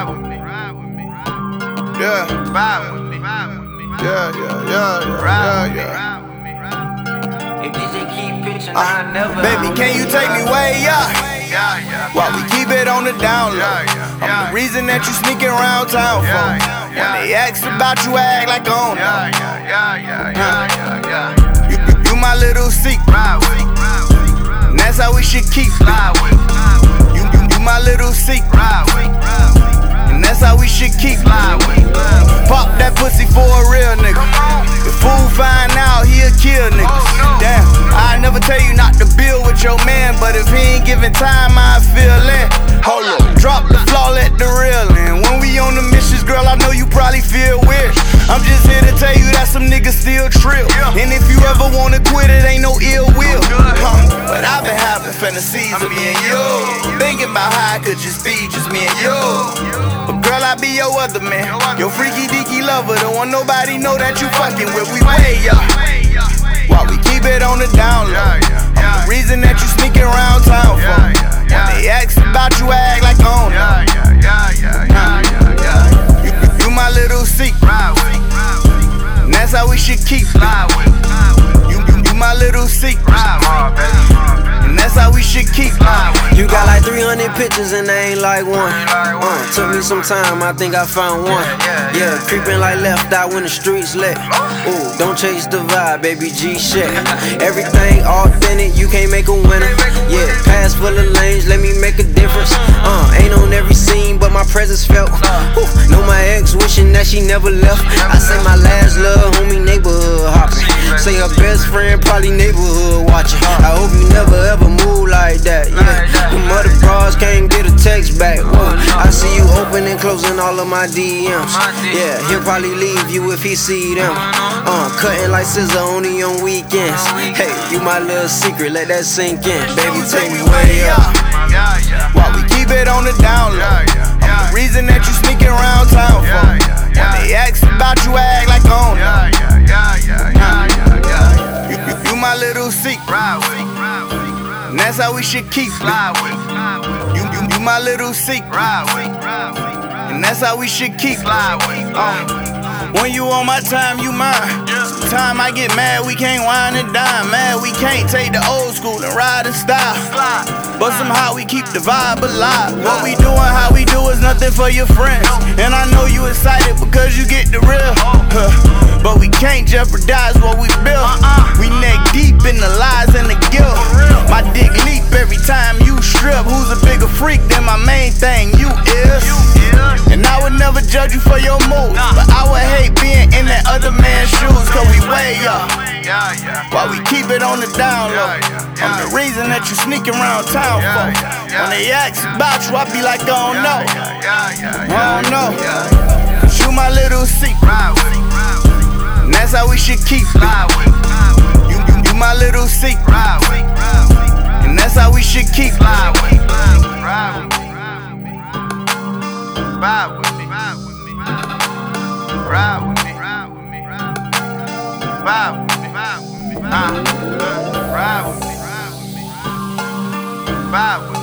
Ride with me. Yeah. Ride with me. Yeah. If DJ keep pitching, I never. Baby, can you take me way up? While we keep it on the down low. I'm the reason that you sneaking around town for. When they ask about you, act like I don't know. You my little secret. And that's how we should keep it. You my little secret. And that's how we should keep it. Pop that pussy for a real nigga. If fool find out, he'll kill niggas. Damn, I never tell you not to build with your man, but if he ain't giving time, I feel it. Hold up, drop the flaw, let the real in. When we on the missions, girl, I know you probably feel weird. I'm just here to tell you that some niggas still trill. And if you ever wanna quit, it ain't no ill will. But I've been having fantasies of me and you, thinking about how I could just be just me and you. But girl, I be your other man, your freaky deaky lover, don't want nobody know that you fucking with. We way up, while we keep it on the down low. I'm the reason that you sneaking around town for. When they ask about you, act like I don't know. You my little secret, and that's how we should keep it. You my little secret, and that's how we should keep it. You got like 300 pictures and they ain't like one. Took me some time, I think I found one. Yeah, creeping like left out when the streets lit. Ooh, don't chase the vibe, baby G shit. Everything authentic, you can't make a winner. Yeah, pass full of lanes, let me make a difference. Ain't on every scene, but my presence felt. Know my ex wishing that she never left. I say my last love, homie, neighborhood hopping. Say her best friend, probably neighborhood watching. I hope you never ever move like that. Yeah, the mother bras can't get a text back. Whoa, I see you open and closing all of my DMs. Yeah, he'll probably leave you if he see them. Cutting like scissor only on weekends. Hey, you my little secret, let that sink in. Baby, take me way up, while we keep it on the down low. I'm the reason that you sneaking around town for. When they ask about you, act like I don't know. You my little secret, and that's how we should keep it. You my little secret, and that's how we should keep it. When you on my time, you mine. Sometimes I get mad, we can't wine and dine. Mad, we can't take the old school and ride in style. But somehow we keep the vibe alive. What we doing, how we do is nothing for your friends. And I know you excited because you get the real. But we can't jeopardize what we built. We neck deep in the lies and the guilt. My dick leap every time you strip. Who's a bigger freak than my main thing? You is. And I would never judge you for your moves, but I would hate being in that other man's shoes. Cause we way up, while we keep it on the down low. I'm the reason that you sneak around town for. When they ask about you, I be like, I don't know. I don't know. Cause you my little secret, and that's how we should keep it. You my little secret, and that's how we should keep it. Ride with me. Ride with me. Ride with me. Ride with me. Ride with me. Ride with me. Ride with me. Ride with me.